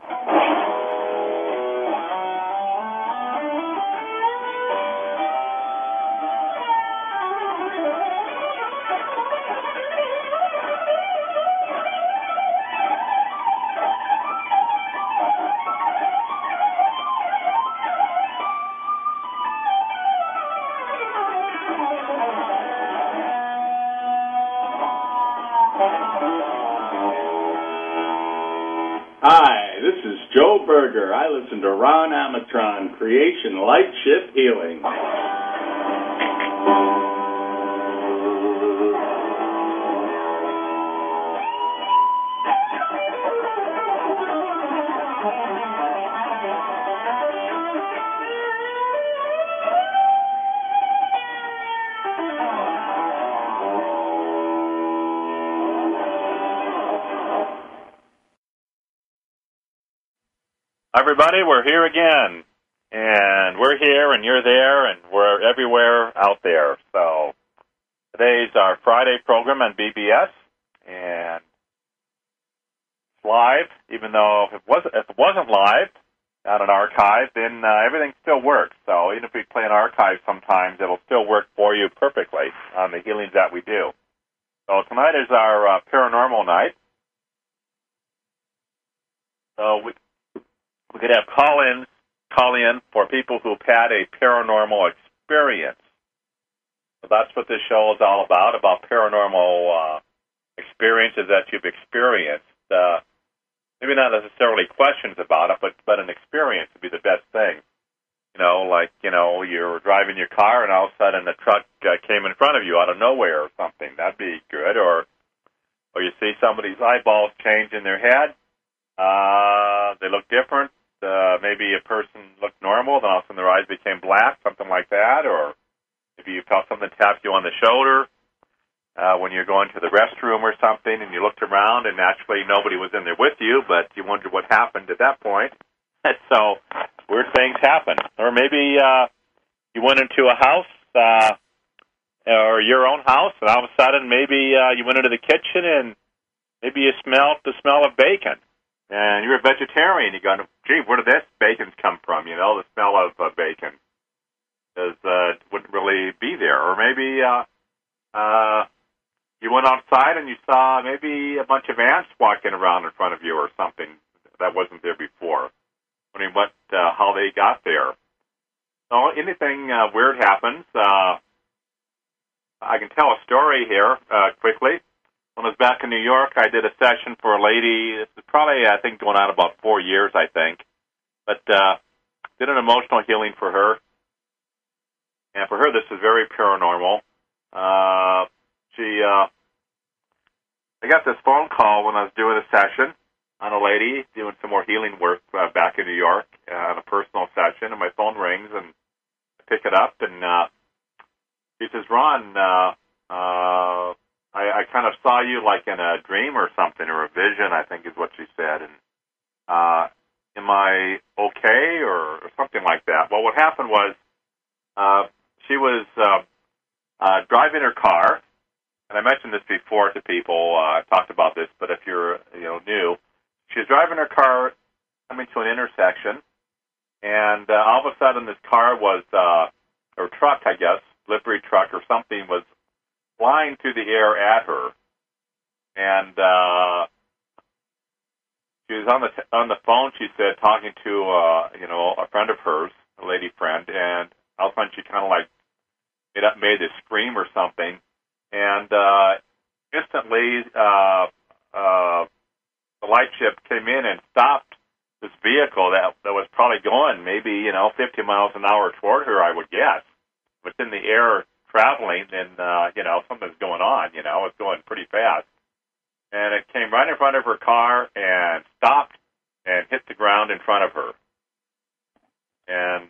Hi, this is Joe Berger. I listen to Ron Amatron, Creation Light Shift Healing. Everybody, we're here again, and we're here, and you're there, and we're everywhere out there. So today's our Friday program on BBS, and it's live. Even though if it wasn't live on an archive, then everything still works. So even if we play an archive, sometimes it'll still work for you perfectly on the healings that we do. So tonight is our paranormal night. So we could have call in for people who've had a paranormal experience. So that's what this show is all about paranormal experiences that you've experienced. Maybe not necessarily questions about it, but an experience would be the best thing. You're driving your car and all of a sudden a truck came in front of you out of nowhere or something. That'd be good. Or you see somebody's eyeballs change in their head. They look different. Maybe a person looked normal, then all of a sudden their eyes became black, something like that. Or maybe you felt something tap you on the shoulder when you're going to the restroom or something, and you looked around, and naturally nobody was in there with you, but you wondered what happened at that point. So weird things happen. Or maybe you went into a house or your own house, and all of a sudden maybe you went into the kitchen, and maybe you smelled the smell of bacon. And you're a vegetarian. You go, gee, where did this bacon come from? The smell of bacon wouldn't really be there. Or maybe you went outside and you saw maybe a bunch of ants walking around in front of you or something that wasn't there before. Wondering how they got there. So anything weird happens. I can tell a story here quickly. When I was back in New York, I did a session for a lady. This is probably, I think, going on about 4 years, I think. But did an emotional healing for her. And for her, this is very paranormal. I got this phone call when I was doing a session on a lady doing some more healing work back in New York on a personal session. And my phone rings, and I pick it up, and she says, Ron, I kind of saw you like in a dream or something, or a vision, I think is what she said. And am I okay, or something like that? Well, what happened was she was driving her car, and I mentioned this before to people. I've talked about this, but if you're new, she was driving her car coming to an intersection, and all of a sudden this car was, or truck, I guess, delivery truck or something, was flying through the air at her, and she was on the phone. She said, talking to a friend of hers, a lady friend, and all of a sudden she kind of like made this scream or something, and instantly the light ship came in and stopped this vehicle that was probably going maybe 50 miles an hour toward her, I would guess. It's in the air, traveling, and something's going on. It's going pretty fast, and it came right in front of her car and stopped and hit the ground in front of her. And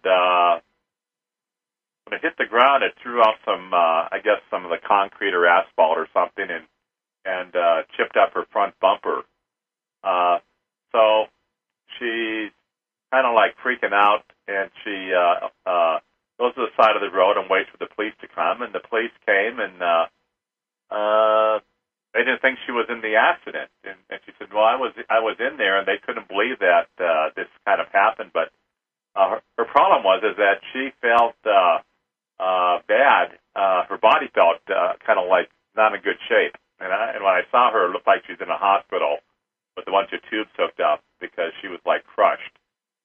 when it hit the ground, it threw out some of the concrete or asphalt or something, and chipped up her front bumper. So she's kind of like freaking out, and she goes to the side of the road and waits for the police to come. And the police came, and they didn't think she was in the accident. And she said, well, I was in there, and they couldn't believe that this kind of happened. But her problem was is that she felt bad. Her body felt kind of like not in good shape. And when I saw her, it looked like she was in a hospital with a bunch of tubes hooked up because she was like crushed.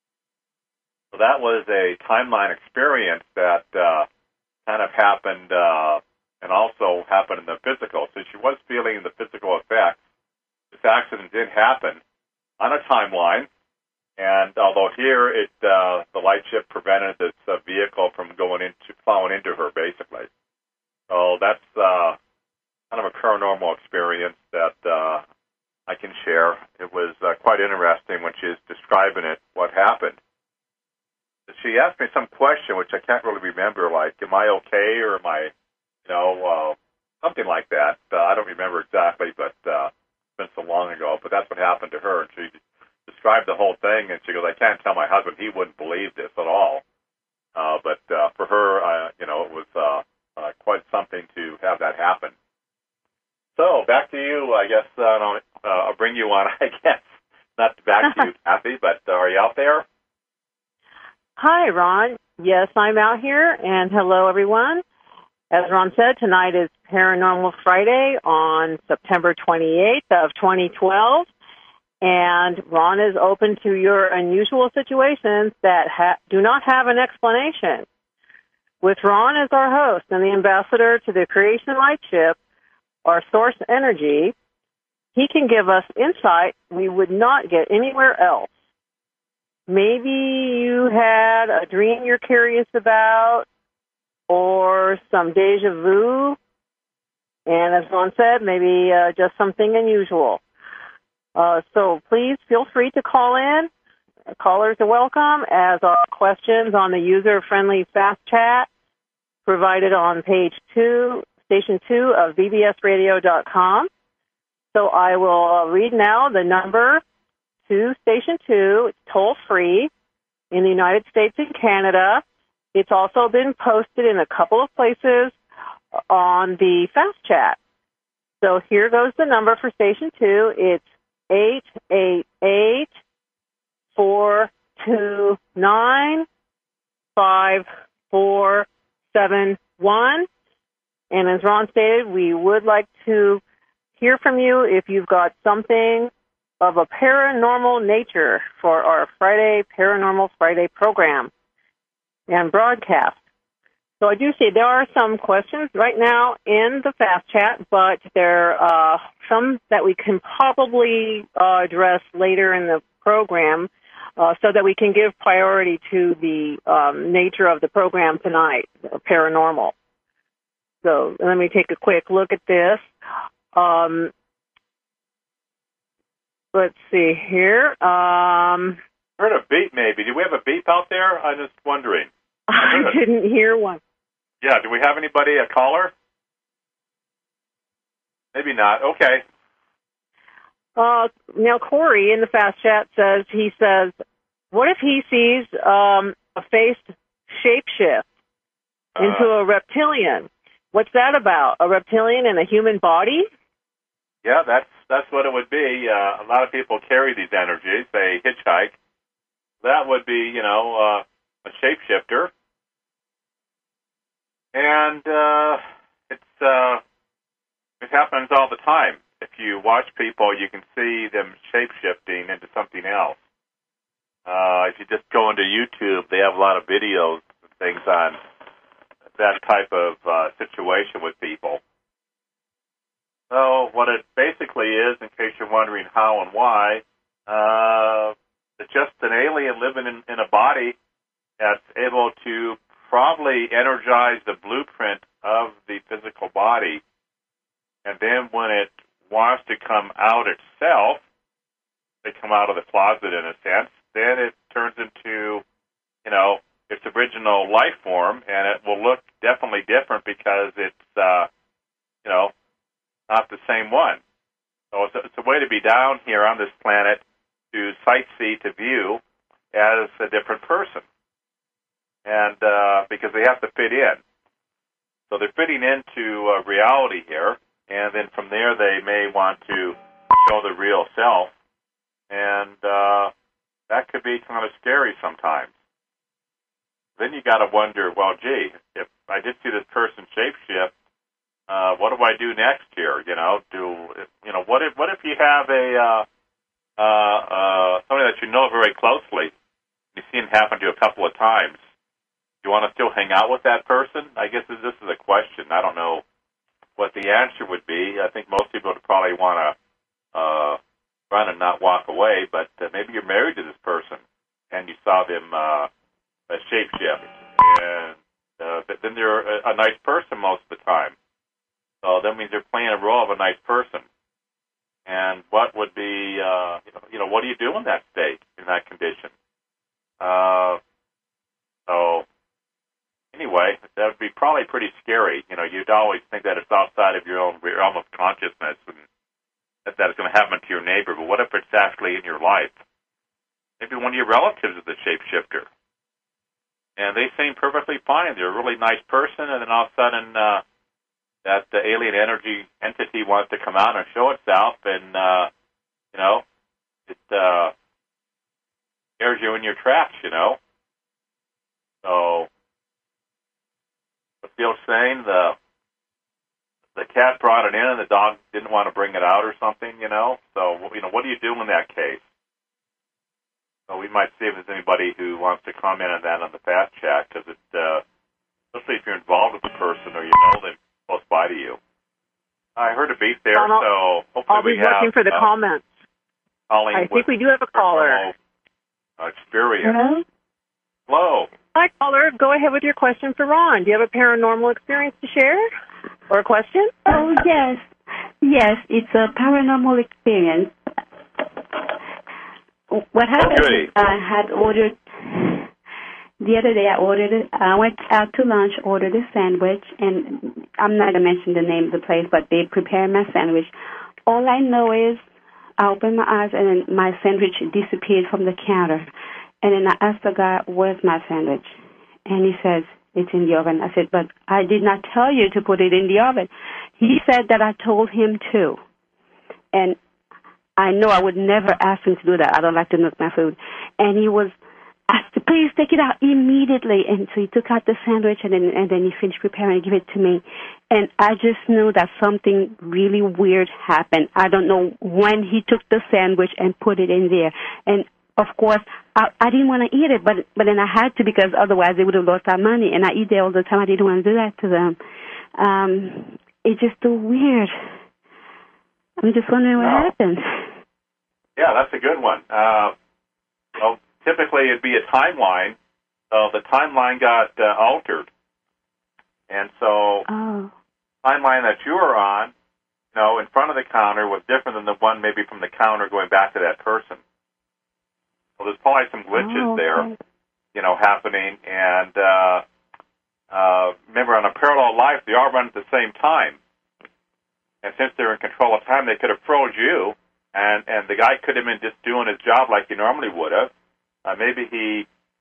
So that was a timeline experience that kind of happened and also happened in the physical. So she was feeling the physical effects. This accident did happen on a timeline, and although here the light ship prevented this vehicle from plowing into her, basically. So that's kind of a paranormal experience that I can share. It was quite interesting when she was describing it, what happened. She asked me some question, which I can't really remember, like, am I okay, or am I, something like that. I don't remember exactly, but it's been so long ago. But that's what happened to her, and she described the whole thing, and she goes, I can't tell my husband. He wouldn't believe this at all. But for her, it was quite something to have that happen. So back to you. I guess I'll bring you on, I guess. Not back to you, Kathy, but are you out there? Hi, Ron. Yes, I'm out here, and hello, everyone. As Ron said, tonight is Paranormal Friday on September 28th of 2012, and Ron is open to your unusual situations that do not have an explanation. With Ron as our host and the ambassador to the Creation Light Ship, our source energy, he can give us insight we would not get anywhere else. Maybe you had a dream you're curious about, or some deja vu, and as Ron said, maybe just something unusual. So please feel free to call in. Callers are welcome, as are questions on the user-friendly fast chat provided on page 2, station 2 of bbsradio.com. So I will read now the number to Station 2. It's toll-free in the United States and Canada. It's also been posted in a couple of places on the fast chat. So here goes the number for Station 2. It's 888-429-5471. And as Ron stated, we would like to hear from you if you've got something of a paranormal nature for our Paranormal Friday program and broadcast. So I do see there are some questions right now in the fast chat, but there are some that we can probably address later in the program so that we can give priority to the nature of the program tonight, paranormal. So let me take a quick look at this. Let's see here. Heard a beep, maybe. Do we have a beep out there? I'm just wondering. I didn't hear one. Yeah, do we have anybody, a caller? Maybe not. Okay. Now, Corey in the fast chat says, what if he sees a face shapeshift into a reptilian? What's that about? A reptilian in a human body? Yeah, that's what it would be. A lot of people carry these energies. They hitchhike. That would be, a shapeshifter. And it happens all the time. If you watch people, you can see them shape-shifting into something else. If you just go into YouTube, they have a lot of videos and things on that type of situation with people. So what it basically is, in case you're wondering how and why, it's just an alien living in a body that's able to probably energize the blueprint of the physical body. And then when it wants to come out itself, they come out of the closet in a sense, then it turns into, its original life form, and it will look definitely different because it's, not the same one. So it's a way to be down here on this planet to sightsee, to view as a different person. And because they have to fit in. So they're fitting into reality here. and then from there they may want to show the real self, and that could be kind of scary sometimes. Then you got to wonder, well, gee, if I did see this person shapeshift, what do I do next here? What if you have somebody that you know very closely, you've seen it happen to you a couple of times? Do you want to still hang out with that person? I guess this is a question. I don't know what the answer would be. I think most people would probably want to run and not walk away, but maybe you're married to this person and you saw them shapeshift, and then they're a nice person most of the time. So that means they're playing a role of a nice person. And what would be, what do you do in that state, in that condition? So anyway, that would be probably pretty scary. You'd always think that it's outside of your own realm of consciousness and that it's going to happen to your neighbor. But what if it's actually in your life? Maybe one of your relatives is the shapeshifter. And they seem perfectly fine. They're a really nice person, and then all of a sudden that the alien energy entity wants to come out and show itself, and, it scares you in your tracks, So, what's the old saying? The cat brought it in, and the dog didn't want to bring it out or something, So, what do you do in that case? So we might see if there's anybody who wants to comment on that on the fast chat, because especially if you're involved with the person or you know them close by to you. I heard a beep there, so hopefully we have... I'll be looking for the comments. I think we do have a caller. Experience. Hello? Hello. Hi, caller. Go ahead with your question for Ron. Do you have a paranormal experience to share or a question? Oh, yes. Yes, it's a paranormal experience. What happened? I had ordered the other day. I went out to lunch, ordered a sandwich, and I'm not gonna mention the name of the place, but they prepared my sandwich. All I know is I opened my eyes and then my sandwich disappeared from the counter. And then I asked the guy, "Where's my sandwich?" And he says, "It's in the oven." I said, "But I did not tell you to put it in the oven." He said that I told him to, and I know I would never ask him to do that. I don't like to knock my food. And he was asked to please take it out immediately. And so he took out the sandwich and then he finished preparing and gave it to me. And I just knew that something really weird happened. I don't know when he took the sandwich and put it in there. And of course, I didn't want to eat it, but then I had to, because otherwise they would have lost our money. And I eat there all the time. I didn't want to do that to them. It's just so weird. I'm just wondering what happened. Yeah, that's a good one. Well, typically it'd be a timeline. So the timeline got altered. And so the timeline that you were on, in front of the counter was different than the one maybe from the counter going back to that person. So there's probably some glitches there, happening. And remember, on a parallel life, they all run at the same time. And since they're in control of time, they could have froze you, and the guy could have been just doing his job like he normally would have. Maybe he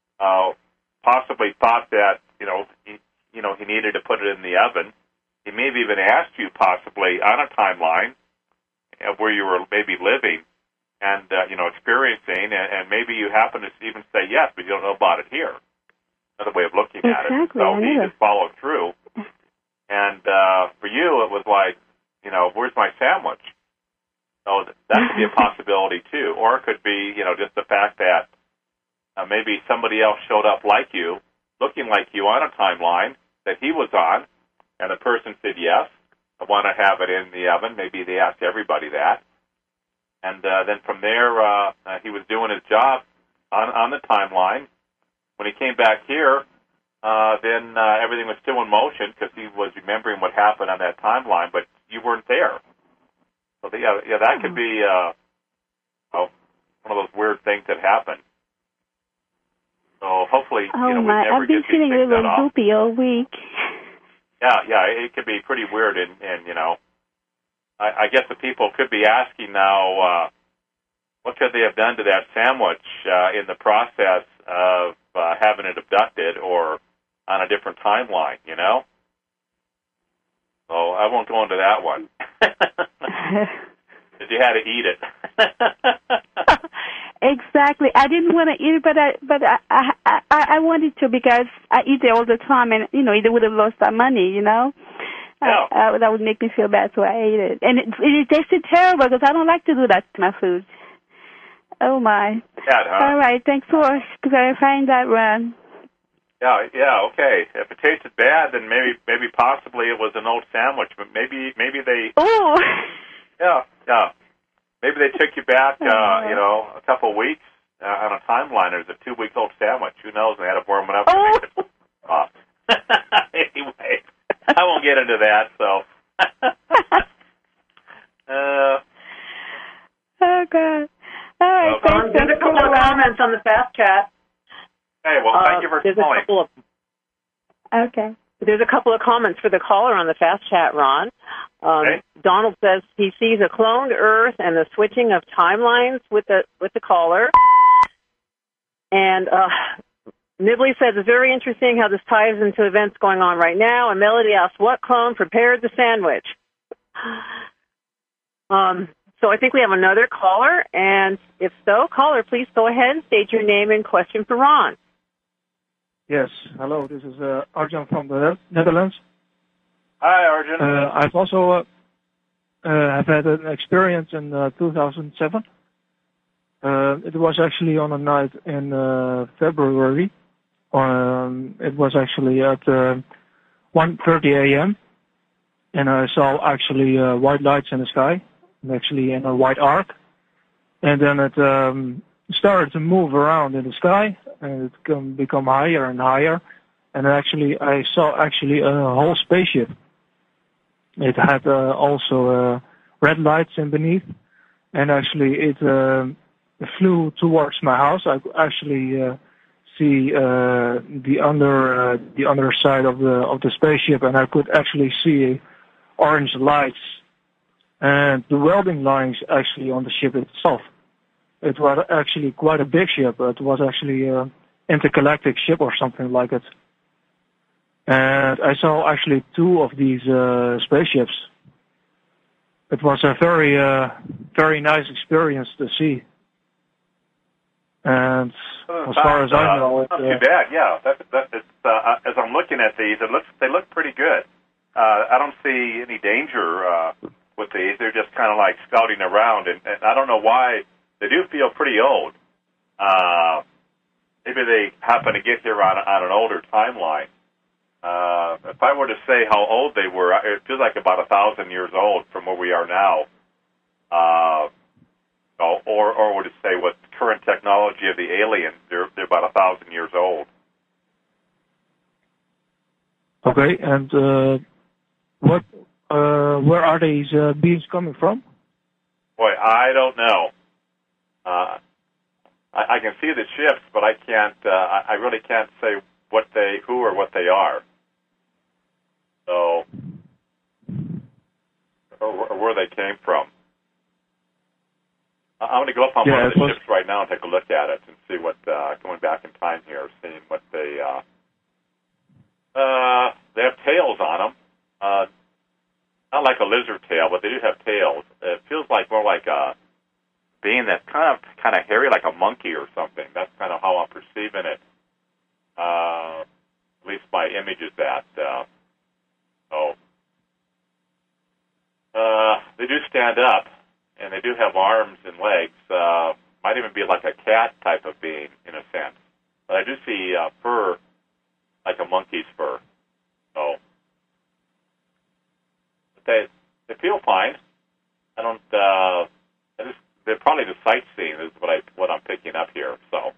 possibly thought that he needed to put it in the oven. He may have even asked you possibly on a timeline where you were maybe living and experiencing, and maybe you happen to even say yes, but you don't know about it here. Another way of looking at it. So he just followed through, and for you it was like, where's my sandwich? So that could be a possibility, too. Or it could be, just the fact that maybe somebody else showed up like you, looking like you on a timeline that he was on, and the person said, yes, I want to have it in the oven. Maybe they asked everybody that. And then from there, he was doing his job on the timeline. When he came back here, then everything was still in motion because he was remembering what happened on that timeline, but you weren't there. So, that could be one of those weird things that happen. So hopefully, we never I've been feeling a little loopy all week. Yeah, it could be pretty weird, and I guess the people could be asking now, what could they have done to that sandwich in the process of having it abducted or on a different timeline, So I won't go into that one. But you had to eat it. Exactly. I didn't want to eat it, but I wanted to because I eat it all the time, and it would have lost that money, Yeah. That would make me feel bad, so I ate it, and it tasted terrible because I don't like to do that to my food. Oh my! Bad, huh? All right, thanks for clarifying that, Ron. Yeah, okay. If it tasted bad, then maybe possibly it was an old sandwich, but maybe they. Oh. Yeah. Maybe they took you back, a couple of weeks on a timeline. There's a 2-week-old sandwich. Who knows? And they had to warm it up and make it off. Anyway, I won't get into that. So. Oh God! All right, thanks. There's a couple of comments on the fast chat. Hey, well, thank you for calling. Okay. There's a couple of comments for the caller on the fast chat, Ron. Okay. Donald says he sees a cloned Earth and the switching of timelines with the caller. And Nibley says it's very interesting how this ties into events going on right now. And Melody asks, what clone prepared the sandwich? So I think we have another caller, and if so, caller, please go ahead and state your name and question for Ron. Yes, hello, this is Arjan from the Netherlands. Hi, Arjan. I've also have had an experience in 2007. It was actually on a night in February. It was actually at 1:30 a.m. and I saw actually white lights in the sky, actually in a white arc, and then it started to move around in the sky, and it can become higher and higher, and actually I saw actually a whole spaceship. It had also red lights in beneath, and actually it flew towards my house. I could actually see the underside of the spaceship, and I could actually see orange lights and the welding lines actually on the ship itself. It was actually quite a big ship. It was actually an intergalactic ship or something like it. And I saw actually 2 of these spaceships. It was a very nice experience to see. And as far as I know, not too bad. Yeah, as I'm looking at these, they look pretty good. I don't see any danger with these. They're just kind of like scouting around, and I don't know why. They do feel pretty old. Maybe they happen to get here on an older timeline. If I were to say how old they were, it feels like about 1,000 years old from where we are now. Or would it say with current technology of the aliens, they're about 1,000 years old. Okay, and where are these beings coming from? Boy, I don't know. I can see the ships, but I can't. I really can't say who or what they are. So, or where they came from. I'm going to go up on one of the ships right now and take a look at it and see what. Going back in time here, seeing what they. They have tails on them. Not like a lizard tail, but they do have tails. It feels like more like a being that's kind of hairy, like a monkey or something. That's kind of how I'm perceiving it. At least my image is that. They do stand up, and they do have arms and legs. Might even be like a cat type of being in a sense. But I do see fur, like a monkey's fur. So they feel fine. I don't. They're probably the sightseeing is what I'm picking up here. So.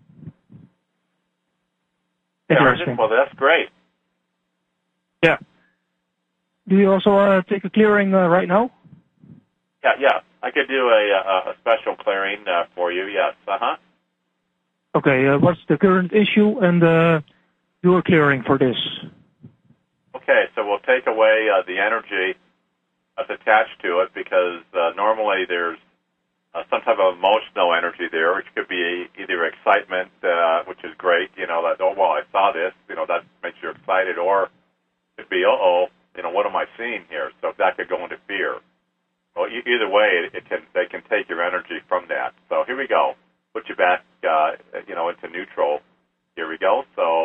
Interesting. Well, that's great. Yeah. Do you also take a clearing right now? Yeah. I could do a special clearing for you. Yes. Okay. What's the current issue and do a clearing for this? Okay. So we'll take away the energy that's attached to it because normally there's some type of emotional energy there, which could be either excitement, which is great, that, I saw this, that makes you excited, or it could be, what am I seeing here? So that could go into fear. Well, either way, they can take your energy from that. So here we go. Put you back, into neutral. Here we go. So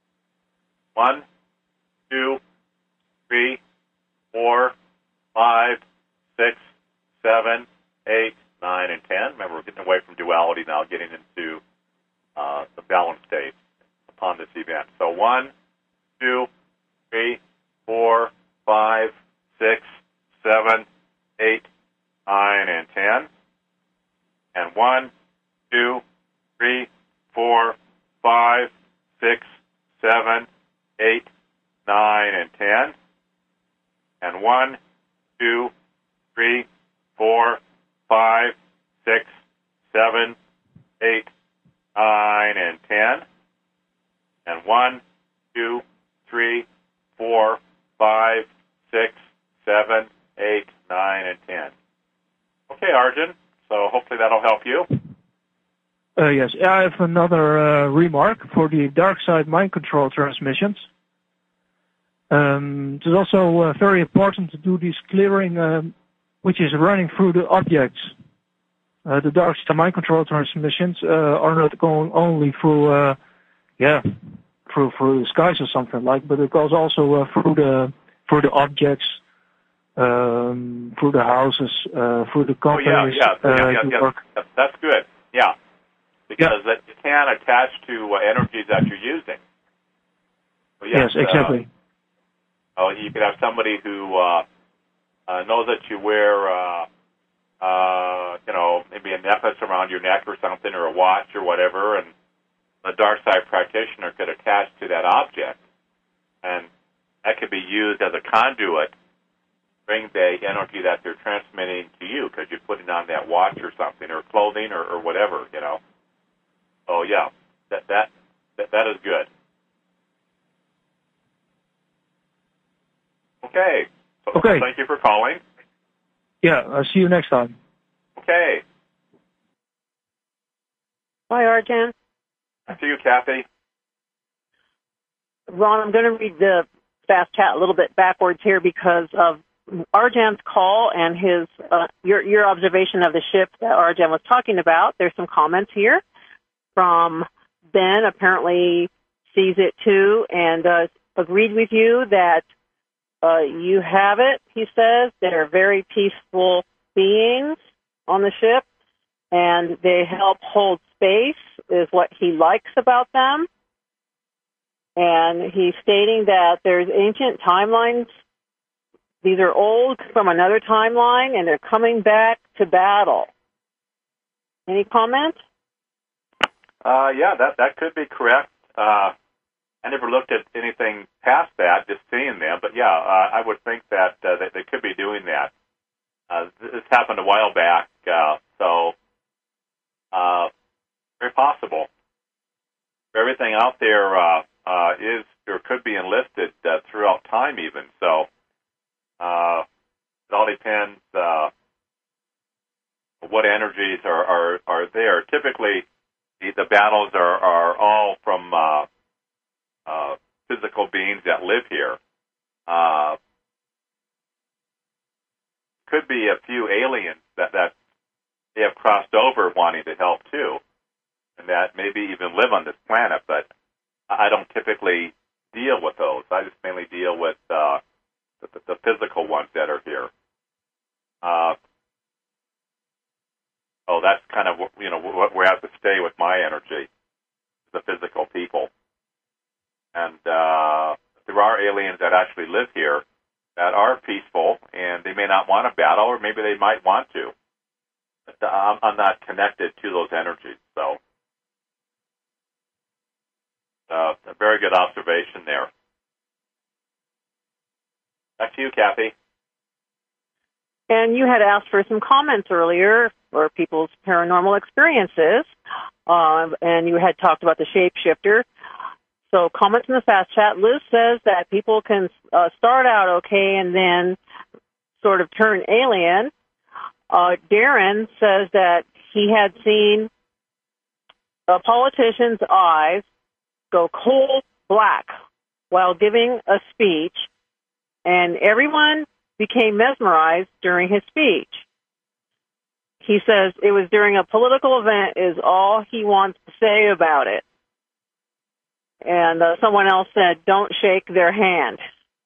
1, 2, 3, 4, 5, 6, 7, 8, 9, and 10. Remember, we're getting away from duality now, getting into the balanced state upon this event. So 1, 2, 3, 4, 5, 6, 7, 8, 9, and 10. And 1, 2, 3, 4, 5, 6, 7, 8, 9, and 10. And 1, 2, 3, 4, 5, 6, 7, 8, 9, and 10. And 1, 2, 3, 4, 5, 6, 7, 8, 9, and 10. Okay, Arjun. So hopefully that'll help you. Yes, I have another remark for the dark side mind control transmissions. It is also very important to do this clearing, which is running through the objects. The dark side mind control transmissions are not going only through, through the skies or something like, but it goes also through the objects, through the houses, through the companies. That's good. Yeah. Because that you can attach to energies that you're using. So yes, exactly. You could have somebody who knows that you wear, maybe a necklace around your neck or something, or a watch or whatever, and the dark side practitioner could attach to that object, and that could be used as a conduit, bring the energy that they're transmitting to you because you're putting on that watch or something, or clothing, or whatever, Oh yeah, that is good. Okay. Okay. Thank you for calling. Yeah, I'll see you next time. Okay. Hi, Arjan. See you, Kathy. Ron, I'm going to read the fast chat a little bit backwards here because of Arjan's call and his your observation of the ship that Arjan was talking about. There's some comments here from Ben, apparently sees it too, and agreed with you that you have it, he says. They're very peaceful beings on the ship, and they help hold space, is what he likes about them. And he's stating that there's ancient timelines. These are old from another timeline, and they're coming back to battle. Any comments? That could be correct. I never looked at anything past that, just seeing them. But I would think that they could be doing that. This happened a while back, so very possible. Everything out there is or could be enlisted throughout time, even. So it all depends what energies are there. Typically, the battles are all from physical beings that live here. Could be a few aliens that they have crossed over wanting to help too, and that maybe even live on this planet. But I don't typically deal with those. I just mainly deal with the physical ones that are here. That's kind of where I have to stay with my energy, the physical people. And there are aliens that actually live here that are peaceful, and they may not want to battle, or maybe they might want to. But I'm not connected to those energies, so a very good observation there. Back to you, Kathy. And you had asked for some comments earlier for people's paranormal experiences, and you had talked about the shapeshifter. So comments in the fast chat. Liz says that people can start out okay and then sort of turn alien. Darren says that he had seen a politician's eyes go cold black while giving a speech, and everyone became mesmerized during his speech. He says it was during a political event is all he wants to say about it. And someone else said, don't shake their hand.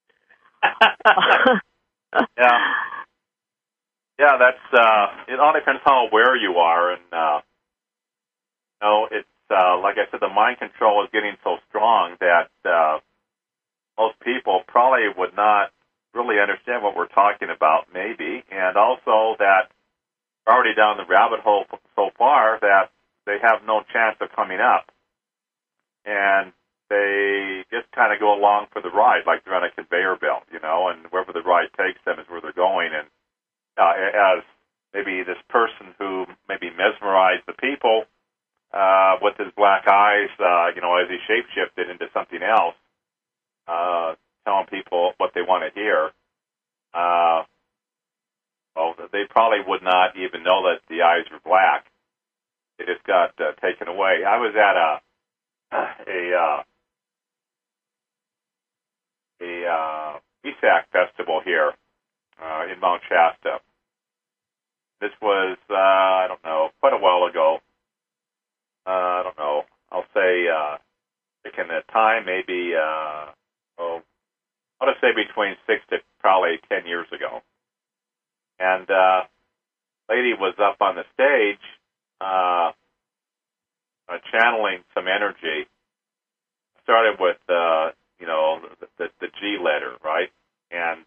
Yeah, that's, it all depends how aware you are. And, it's, like I said, the mind control is getting so strong that most people probably would not really understand what we're talking about, maybe. And also that we're already down the rabbit hole so far that they have no chance of coming up. And they just kind of go along for the ride, like they're on a conveyor belt, and wherever the ride takes them is where they're going. And as maybe this person who maybe mesmerized the people with his black eyes, as he shape-shifted into something else, telling people what they want to hear, they probably would not even know that the eyes were black. They just got taken away. I was at a ESAC festival here in Mount Shasta. This was, I don't know, quite a while ago. I don't know. I'll say, in the time, maybe, I'll just say between 6 to probably 10 years ago. And lady was up on the stage channeling some energy. Started with, the G letter, right? And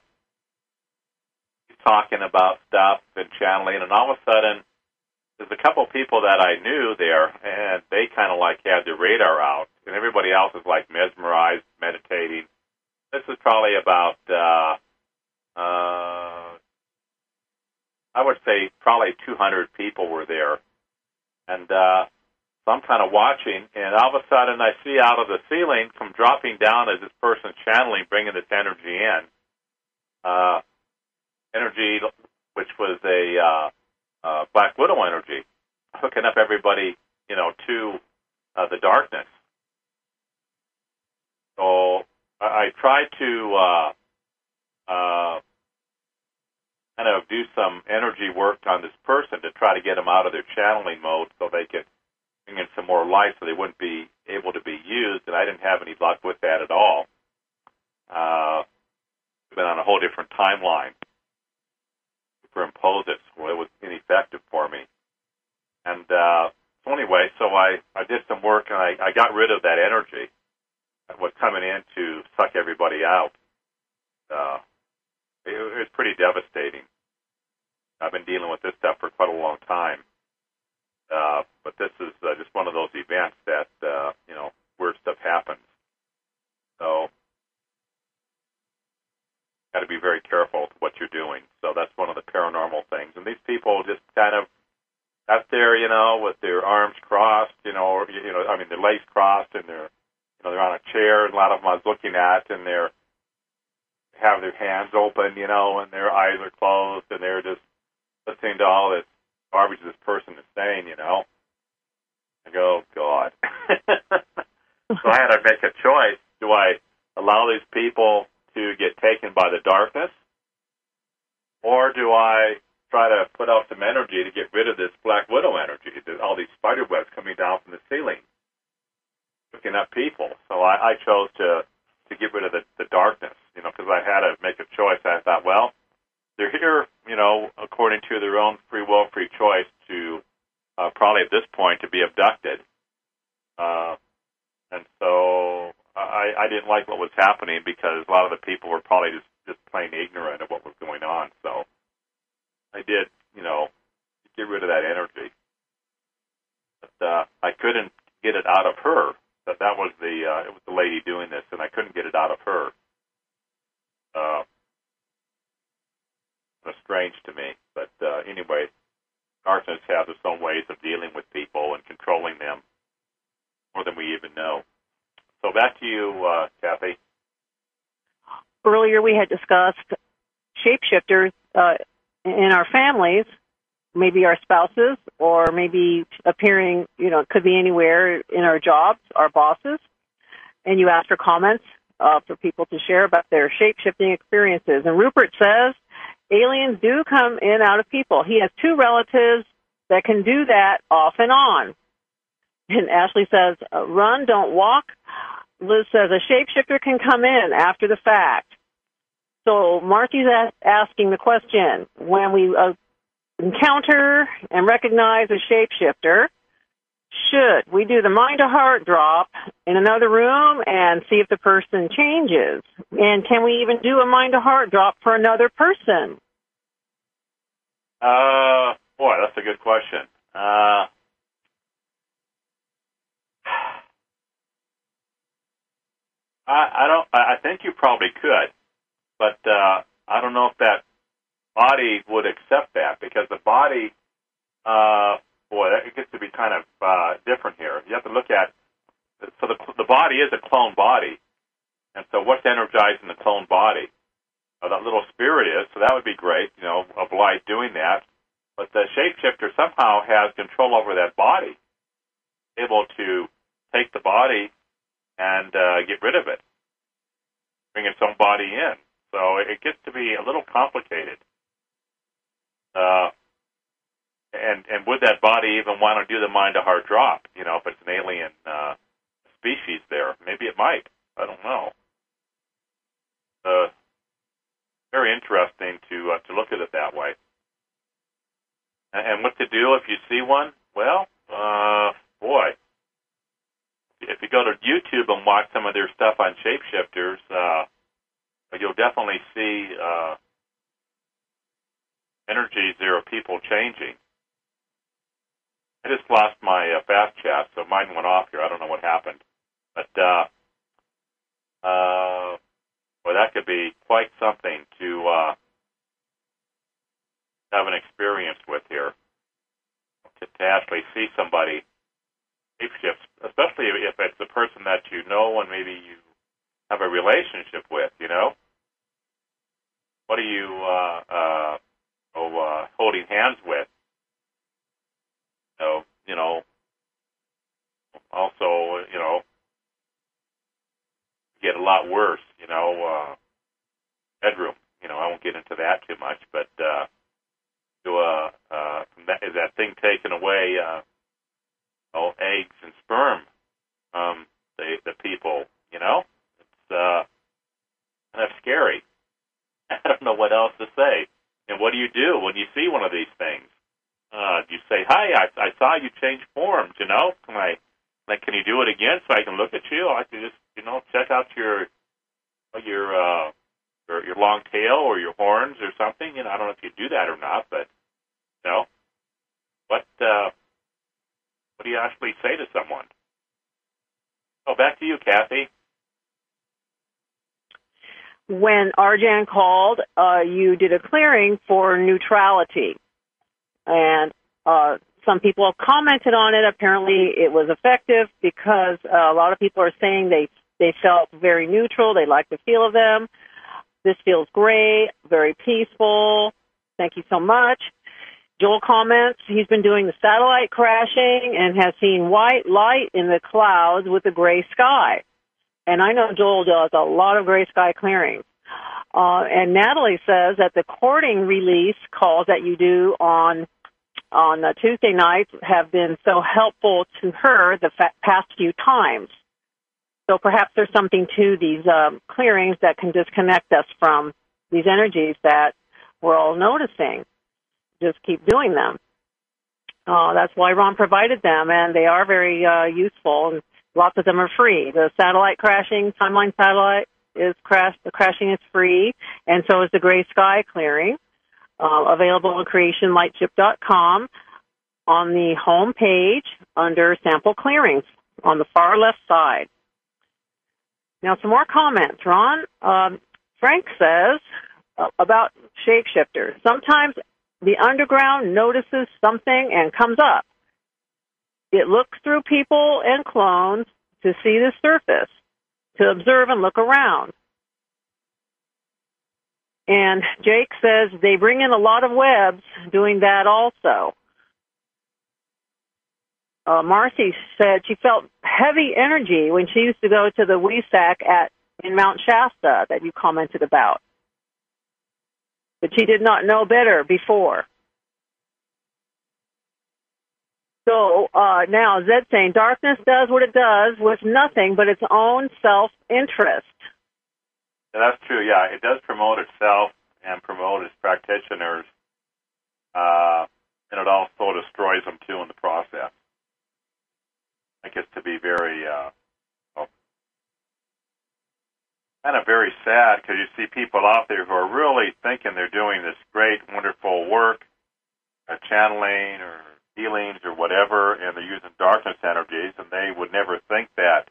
he's talking about stuff and channeling, and all of a sudden, there's a couple people that I knew there, and they kind of like had their radar out, and everybody else is like mesmerized, meditating. This is probably about, I would say probably 200 people were there. And so I'm kind of watching, and all of a sudden I see out of the ceiling come dropping down as this person channeling, bringing this energy in. Energy which was a Black Widow energy, hooking up everybody, to the darkness. So I tried to kind of do some energy work on this person to try to get them out of their channeling mode so they could bring in some more light so they wouldn't be able to be used, and I didn't have any luck with that at all. Been on a whole different timeline. Superimpose it, so it was ineffective for me. And so anyway, so I did some work, and I got rid of that energy that was coming in to suck everybody out. It was pretty devastating. I've been dealing with this stuff for quite a long time. But this is just one of those events that, weird stuff happens. So, got to be very careful with what you're doing. So that's one of the paranormal things. And these people just kind of out there, with their arms crossed, their legs crossed, and they're on a chair. And a lot of them I was looking at, and they have their hands open, and their eyes are closed, and they're just listening to all this garbage this person is saying, I go, God. So I had to make a choice. Do I allow these people to get taken by the darkness, or do I try to put out some energy to get rid of this Black Widow energy, all these spider webs coming down from the ceiling, picking up people? So I chose to get rid of the darkness, because I had to make a choice. I thought, well, they're here, according to their own free will, free choice to probably at this point to be abducted. And so I didn't like what was happening because a lot of the people were probably just plain ignorant of what was going on. So I did, get rid of that energy. But I couldn't get it out of her. That was it was the lady doing this, and I couldn't get it out of her. It's strange to me. But anyway, darkness has its own ways of dealing with people and controlling them more than we even know. So back to you, Kathy. Earlier we had discussed shapeshifters in our families, maybe our spouses, or maybe appearing, it could be anywhere in our jobs, our bosses. And you asked for comments for people to share about their shape-shifting experiences. And Rupert says aliens do come in out of people. He has 2 relatives that can do that off and on. And Ashley says, run, don't walk. Liz says a shapeshifter can come in after the fact. So Marcy's asking the question, when we encounter and recognize a shapeshifter, should we do the mind-to-heart drop in another room and see if the person changes? And can we even do a mind-to-heart drop for another person? Boy, that's a good question. I think you probably could, but I don't know if that body would accept that, because the body, it gets to be kind of different here. You have to look at, so the body is a clone body, and so what's energizing the clone body? That little spirit is, so that would be great, of light doing that. But the shapeshifter somehow has control over that body, able to take the body and get rid of it, bring its own body in. So it gets to be a little complicated. And would that body even want to do the mind-to-heart drop? If it's an alien species there, maybe it might. I don't know. Very interesting to look at it that way. And what to do if you see one? Well, if you go to YouTube and watch some of their stuff on shapeshifters, you'll definitely see energies there of people changing. I just lost my fast chat, so mine went off here. I don't know what happened. But, that could be quite something to have an experience with here. To actually see somebody shapeshift, especially if it's a person that you know and maybe you have a relationship with, What are you holding hands with? Also, get a lot worse, bedroom. I won't get into that too much, but is that thing taking away eggs and sperm from the people, It's kind of scary. I don't know what else to say. And what do you do when you see one of these things? Do you say, "Hi, I saw you change forms, Can you do it again so I can look at you? I like to just, check out your long tail or your horns or something." I don't know if you do that or not, but, what do you actually say to someone? Oh, back to you, Kathy. When Arjan called, you did a clearing for neutrality. And some people have commented on it. Apparently it was effective because a lot of people are saying they felt very neutral. They like the feel of them. This feels great, very peaceful. Thank you so much. Joel comments, he's been doing the satellite crashing and has seen white light in the clouds with a gray sky. And I know Joel does a lot of gray sky clearings. And Natalie says that the courting release calls that you do on Tuesday nights have been so helpful to her the past few times. So perhaps there's something to these clearings that can disconnect us from these energies that we're all noticing. Just keep doing them. That's why Ron provided them, and they are very useful, and lots of them are free. The satellite crashing, Timeline Satellite, the crashing is free, and so is the gray sky clearing, available at creationlightship.com on the home page under sample clearings on the far left side. Now, some more comments. Ron, Frank says about shapeshifters. Sometimes the underground notices something and comes up. It looks through people and clones to see the surface, to observe and look around. And Jake says they bring in a lot of webs doing that also. Marcy said she felt heavy energy when she used to go to the WESAC at in Mount Shasta that you commented about. That she did not know better before. So now Zed's saying darkness does what it does with nothing but its own self-interest. Yeah, that's true. Yeah, it does promote itself and promote its practitioners, and it also destroys them too in the process. It gets to be very, kind of very sad because you see people out there who are really thinking they're doing this great, wonderful work, channeling or healings or whatever, and they're using darkness energies, and they would never think that,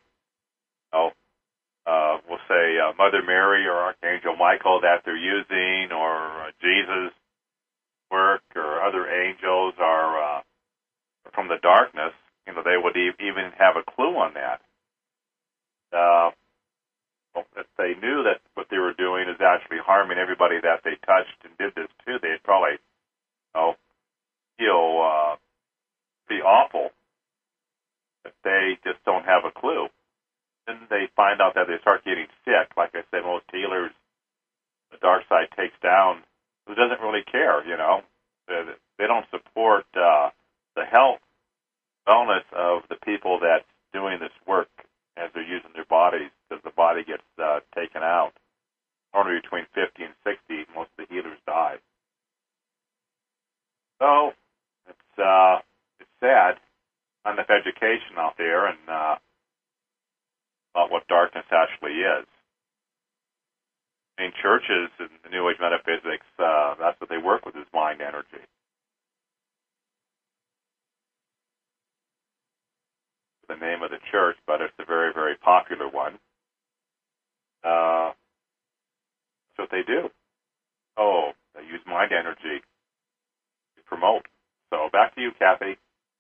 we'll say Mother Mary or Archangel Michael that they're using, or Jesus' work, or other angels are from the darkness. You know, they would even have a clue on that. If they knew that what they were doing is actually harming everybody that they touched and did this to, they'd probably, feel be awful. If they just don't have a clue, then they find out that they start getting sick. Like I said, most healers, the dark side takes down. Who doesn't really care? You know, they don't support the health, wellness of the people that's doing this work as they're using their bodies, because the body gets taken out. Normally between 50 and 60, most of the healers die. So it's sad. Not enough education out there and about what darkness actually is. In churches and the New Age metaphysics, that's what they work with, is mind energy. The name of the church, but it's a very, very popular one. That's what they do. Oh, they use mind energy to promote. So back to you, Kathy.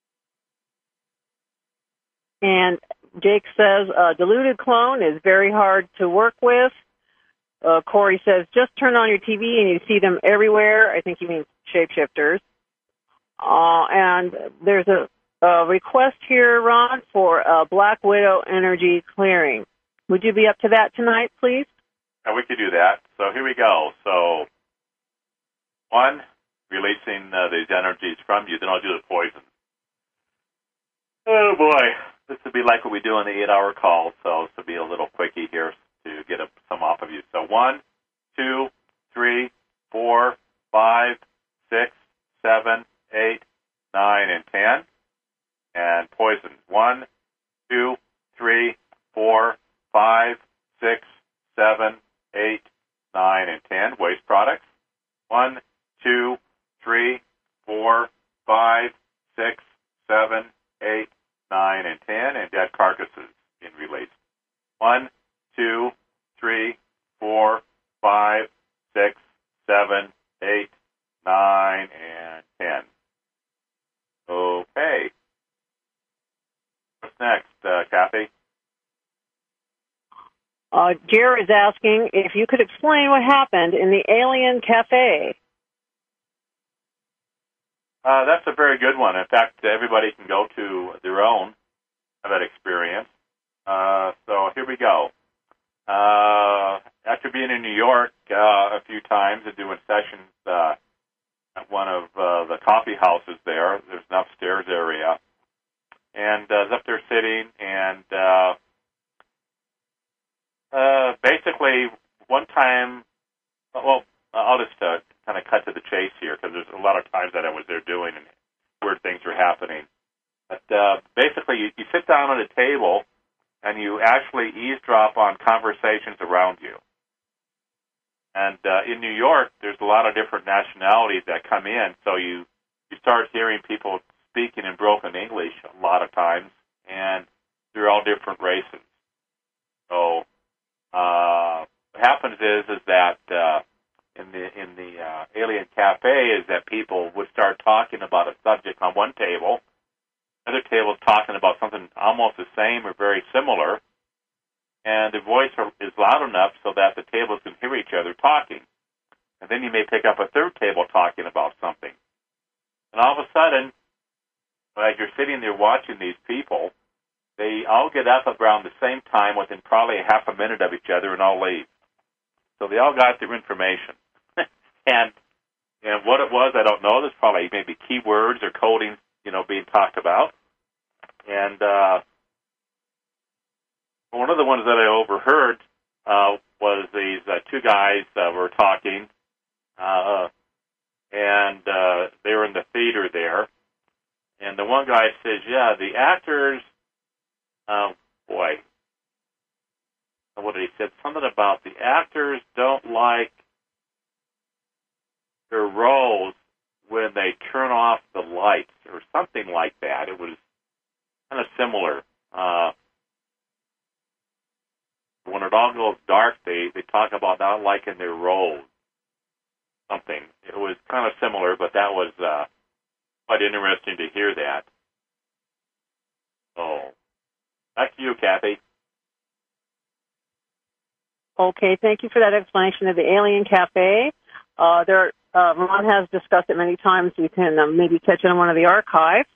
And Jake says, diluted clone is very hard to work with. Corey says, just turn on your TV and you see them everywhere. I think he means shapeshifters. And there's a request here, Ron, for Black Widow energy clearing. Would you be up to that tonight, please? Yeah, we could do that. So here we go. So, one, releasing these energies from you. Then I'll do the poison. Oh, boy. This would be like what we do on the 8-hour call. So this will be a little quickie here to get some off of you. So 1, 2, 3, 4, 5, 6, 7, 8, 9, and 10. And poison. 1, 2, 3, 4, 5, 6, 7, 8, 9, and 10. Waste products. 1, 2, 3, 4, 5, 6, 7, 8, 9, and 10. And dead carcasses in release. 1, 2, 3, 4, 5, 6, 7, 8, 9, and 10. Okay. What's next, Kathy? Jer is asking if you could explain what happened in the Alien Cafe. That's a very good one. In fact, everybody can go to their own of that experience. So here we go. After being in New York a few times and doing sessions at one of the coffee houses there's an upstairs area. And I was up there sitting, and basically one time, well, I'll just kind of cut to the chase here, because there's a lot of times that I was there doing and weird things were happening. But basically, you sit down at a table, and you actually eavesdrop on conversations around you. And in New York, there's a lot of different nationalities that come in, so you start hearing people speaking in broken English a lot of times, and they're all different races. So what happens is that in the Alien Cafe is that people would start talking about a subject on one table, another table is talking about something almost the same or very similar, and the voice is loud enough so that the tables can hear each other talking. And then you may pick up a third table talking about something. And all of a sudden, as you're sitting there watching these people, they all get up around the same time within probably a half a minute of each other and all leave. So they all got their information. and what it was, I don't know. There's probably maybe keywords or coding, being talked about. And one of the ones that I overheard was these two guys were talking, and they were in the theater there. And the one guy says, yeah, the actors, what did he say? Something about the actors don't like their roles when they turn off the lights or something like that. It was kind of similar. When it all goes dark, they talk about not liking their roles. Something. It was kind of similar, but that was quite interesting to hear that. So, back to you, Kathy. Okay, thank you for that explanation of the Alien Cafe. Ron has discussed it many times. You can maybe catch it on one of the archives.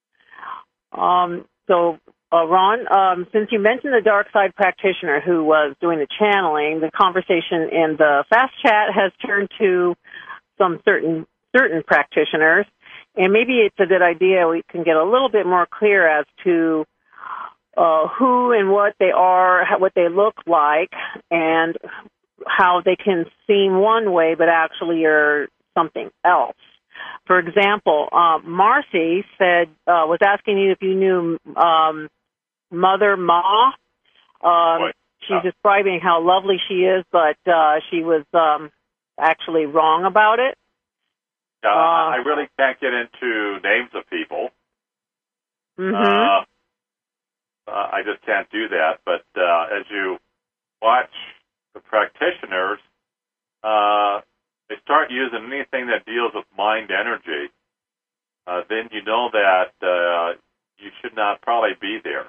Ron, since you mentioned the dark side practitioner who was doing the channeling, the conversation in the fast chat has turned to some certain practitioners, and maybe it's a good idea we can get a little bit more clear as to who and what they are, what they look like, and how they can seem one way but actually are something else. For example, Marcy was asking you if you knew Mother Ma. She's describing how lovely she is, but she was actually wrong about it. I really can't get into names of people. Mm-hmm. I just can't do that. But as you watch the practitioners, they start using anything that deals with mind energy, then you know that you should not probably be there.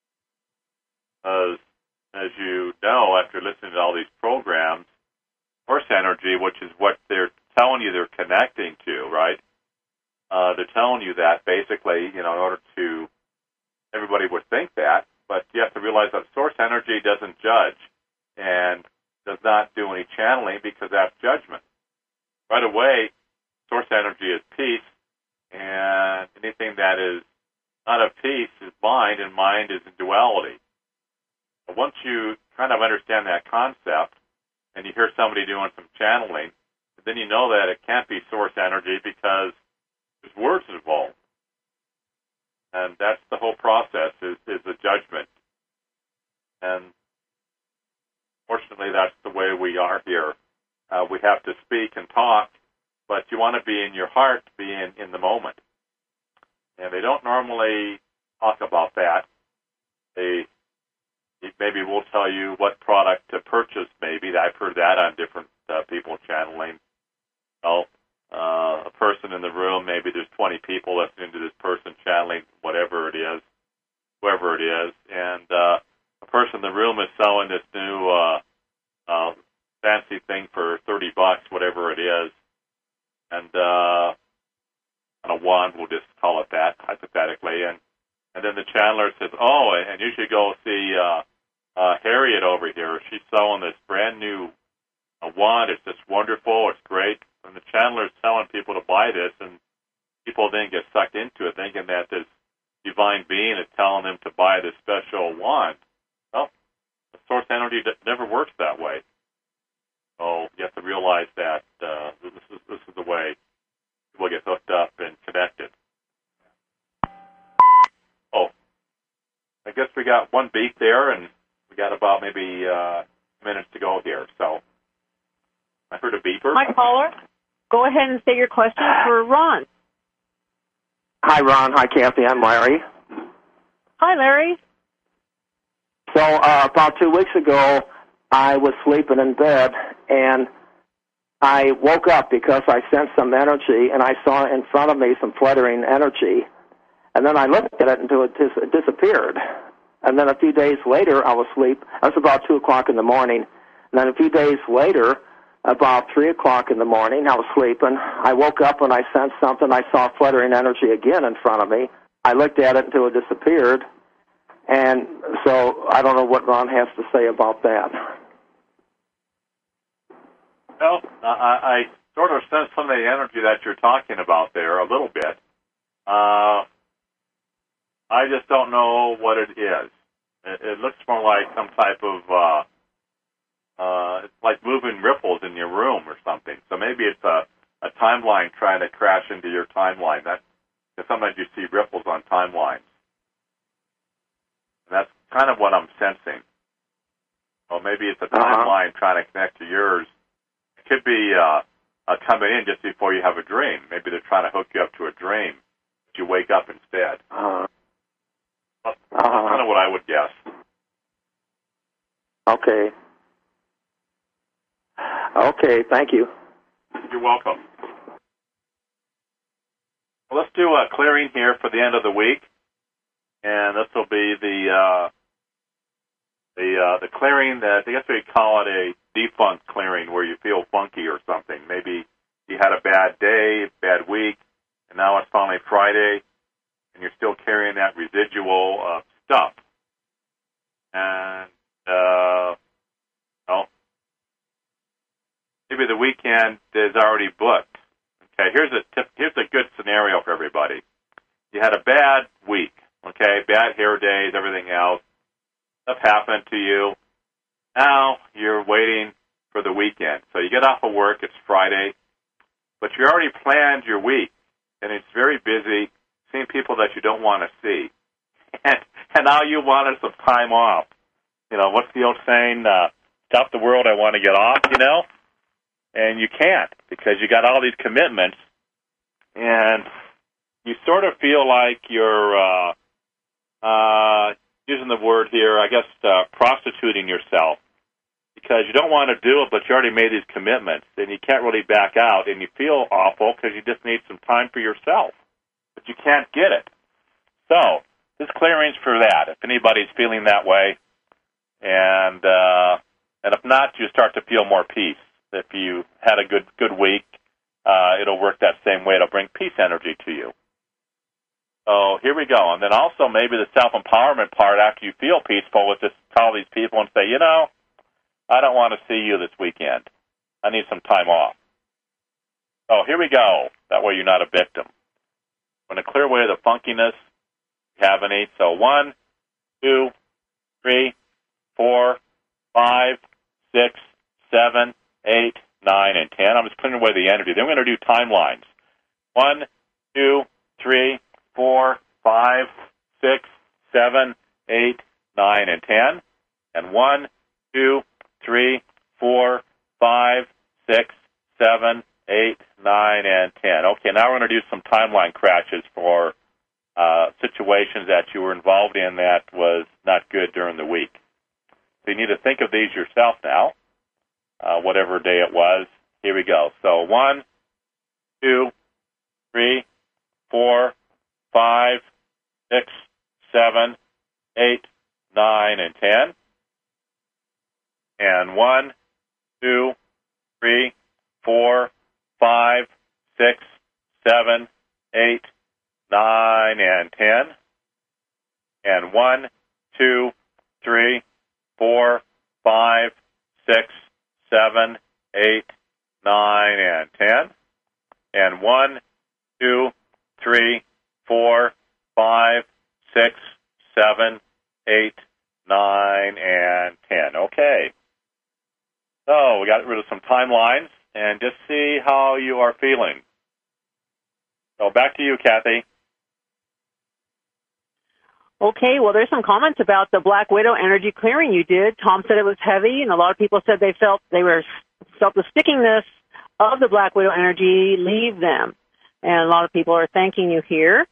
As you know, after listening to all these programs, Source energy, which is what they're telling you they're connecting to, right? They're telling you that basically, in order to, everybody would think that, but you have to realize that Source energy doesn't judge and does not do any channeling because that's judgment. Right away, Source energy is peace, and anything that is not of peace is mind, and mind is in duality. But once you kind of understand that concept, and you hear somebody doing some channeling, then you know that it can't be Source energy because there's words involved. And that's the whole process, is a judgment. And fortunately, that's the way we are here. We have to speak and talk, but you want to be in your heart, be in the moment. And they don't normally talk about that. They maybe will tell you what product to purchase, maybe. I've heard that on different people channeling. Well, a person in the room, maybe there's 20 people listening to this person channeling whatever it is, whoever it is, and a person in the room is selling this new fancy thing for $30, whatever it is, and on a wand, we'll just call it that, hypothetically, and then the channeler says, oh, and you should go see Harriet over here. She's selling this brand new wand. It's just wonderful. It's great. And the channeler is telling people to buy this, and people then get sucked into it, thinking that this divine being is telling them to buy this special wand. Well, the Source energy never works that way. So you have to realize that this is the way people get hooked up and connected. Oh, I guess we got one beat there, and we got about maybe minutes to go here. So I heard a beeper. Hi, caller. Go ahead and state your question for Ron. Hi, Ron. Hi, Kathy. I'm Larry. Hi, Larry. So about 2 weeks ago, I was sleeping in bed, and I woke up because I sensed some energy, and I saw in front of me some fluttering energy. And then I looked at it until it disappeared. And then a few days later, I was asleep. That was about 2 o'clock in the morning. And then a few days later, about 3 o'clock in the morning, I was sleeping. I woke up and I sensed something. I saw fluttering energy again in front of me. I looked at it until it disappeared. And so I don't know what Ron has to say about that. Well, I sort of sense some of the energy that you're talking about there a little bit. I just don't know what it is. It looks more like some type of, it's like moving ripples in your room or something. So maybe it's a timeline trying to crash into your timeline. Because sometimes you see ripples on timelines. And that's kind of what I'm sensing. Well, maybe it's a timeline trying to connect to yours. It could be coming in just before you have a dream. Maybe they're trying to hook you up to a dream, but you wake up instead. That's kind of what I would guess. Okay. Okay, thank you. You're welcome. Well, let's do a clearing here for the end of the week, and this will be the clearing that I guess we call it a defunct clearing, where you feel funky or something. Maybe you had a bad day, bad week, and now it's finally Friday, and you're still carrying that residual stuff. And well, maybe the weekend is already booked. Okay, here's a good scenario for everybody. You had a bad week, okay, bad hair days, everything else. Stuff happened to you. Now you're waiting for the weekend. So you get off of work, it's Friday, but you already planned your week, and it's very busy, seeing people that you don't want to see. And now you wanted some time off. You know, what's the old saying? Stop the world, I want to get off, you know? And you can't, because you got all these commitments, and you sort of feel like you're, using the word here, I guess, prostituting yourself, because you don't want to do it, but you already made these commitments, and you can't really back out, and you feel awful because you just need some time for yourself, but you can't get it. So this clearing's for that, if anybody's feeling that way, and if not, you start to feel more peace. If you had a good week, it'll work that same way. It'll bring peace energy to you. So here we go. And then also maybe the self-empowerment part, after you feel peaceful, with just call these people and say, you know, I don't want to see you this weekend. I need some time off. So here we go. That way you're not a victim. I'm going to clear away the funkiness. If you have any. So 1, 2, 3, 4, 5, 6, 7, 8, 9, and 10. I'm just clearing away the energy. Then we're going to do timelines. 1, 2, 3, 4, 5, 6, 7, 8, 9, and 10. And 1, 2, 3, 4, 5, 6, 7, 8, 9, and 10. Okay, now we're going to do some timeline crashes for situations that you were involved in that was not good during the week. So you need to think of these yourself now, whatever day it was. Here we go. So 1, 2, 3, 4, 5, 6, 7, 8, 9, and 10. And 1, 2, 3, 4, 5, 6, 7, 8, 9, and 10. And 1, 2, 3, 4, 5, 6, 7, 8, 9, and 10. And 1, 2, 3, 4, 5, 6, 7, 8, 9, and 10. Okay. So we got rid of some timelines, and just see how you are feeling. So back to you, Kathy. Okay, well, there's some comments about the Black Widow energy clearing you did. Tom said it was heavy, and a lot of people said they felt the stickiness of the Black Widow energy leave them. And a lot of people are thanking you here.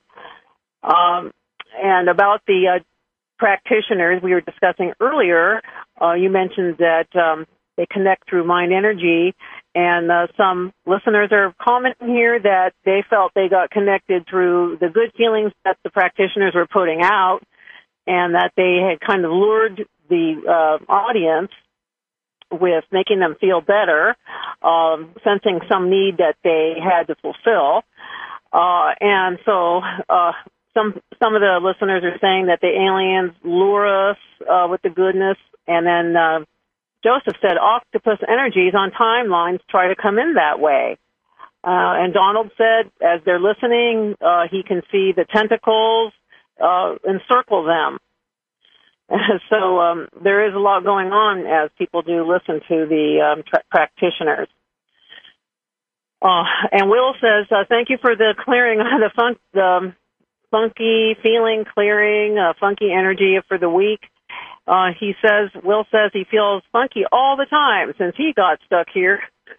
And about the practitioners we were discussing earlier, you mentioned that they connect through mind energy, and some listeners are commenting here that they felt they got connected through the good feelings that the practitioners were putting out, and that they had kind of lured the audience with making them feel better, sensing some need that they had to fulfill. And so some some of the listeners are saying that the aliens lure us with the goodness, and then Joseph said octopus energies on timelines try to come in that way. And Donald said, as they're listening, he can see the tentacles encircle them. So there is a lot going on as people do listen to the practitioners. And Will says, thank you for the clearing, the funky feeling clearing, funky energy for the week. Will says he feels funky all the time since he got stuck here.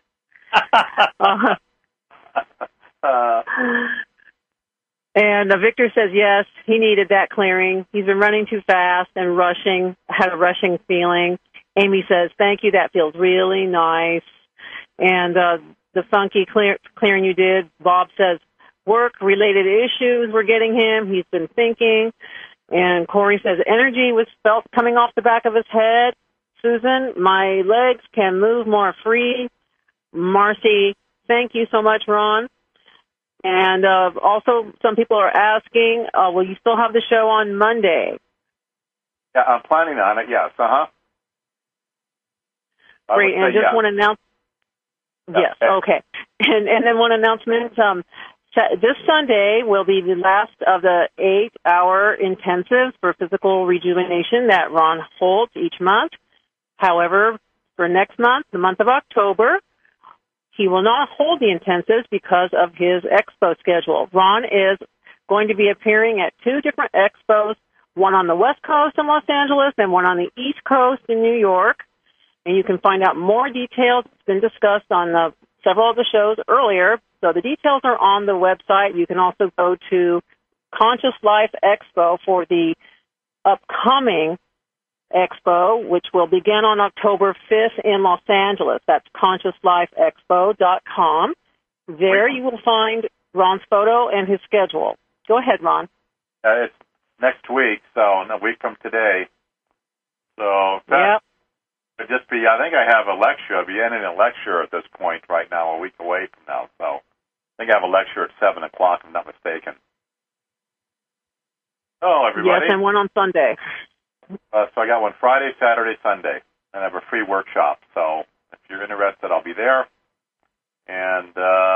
And Victor says, yes, he needed that clearing. He's been running too fast and had a rushing feeling. Amy says, thank you, that feels really nice. And the funky clearing you did, Bob says, work-related issues were getting him. He's been thinking. And Corey says, energy was felt coming off the back of his head. Susan, my legs can move more free. Marcy, thank you so much, Ron. And also, some people are asking, will you still have the show on Monday? Yeah, I'm planning on it, yes. Great, and just want to announce... Yes, okay. And then one announcement. This Sunday will be the last of the 8-hour intensives for physical rejuvenation that Ron holds each month. However, for next month, the month of October, he will not hold the intensives because of his expo schedule. Ron is going to be appearing at 2 different expos, one on the West Coast in Los Angeles and one on the East Coast in New York. And you can find out more details. It's been discussed on several of the shows earlier. So the details are on the website. You can also go to Conscious Life Expo for the upcoming expo, which will begin on October 5th in Los Angeles. That's ConsciousLifeExpo.com. There you will find Ron's photo and his schedule. Go ahead, Ron. It's next week, so a week from today. So that would just be, I think I have a lecture. I'll be ending a lecture at this point right now, a week away from now. So I think I have a lecture at 7 o'clock, if I'm not mistaken. Oh, everybody. Yes, and one on Sunday. So I got one Friday, Saturday, Sunday, and I have a free workshop. So if you're interested, I'll be there. And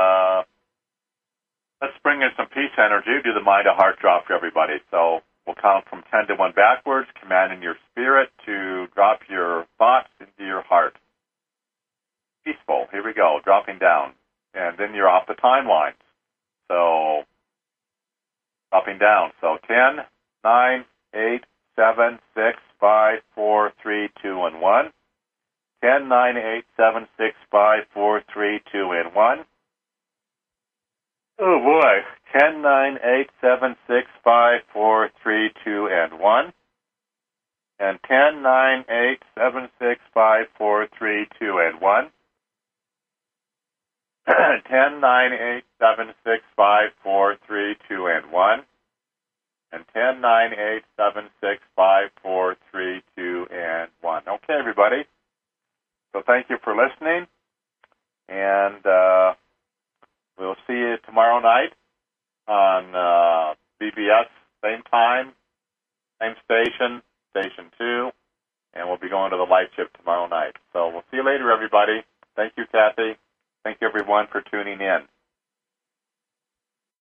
let's bring in some peace energy. Do the mind to heart drop for everybody. So we'll count from 10 to 1 backwards, commanding your spirit to drop your thoughts into your heart. Peaceful. Here we go. Dropping down. And then you're off the timelines. So dropping down. So 10, 9, 8, 7, 6, 5, 4, 3, 2, and 1. 10, 9, 8, 7, 6, 5, 4, 3, 2, and 1. Oh, boy. 10, 9, 8, 7, 6, 5, 4, 3, 2, and 1. And 10, 9, 8, 7, 6, 5, 4, 3, 2, and 1. 10, 9, 8, 7, 6, 5, 4, 3, 2, and 1. And 10, 9, 8, 7, 6, 5, 4, 3, 2, and 1. Okay, everybody. So thank you for listening. And we'll see you tomorrow night on BBS, same time, same station, Station 2. And we'll be going to the light ship tomorrow night. So we'll see you later, everybody. Thank you, Kathy. Thank you, everyone, for tuning in.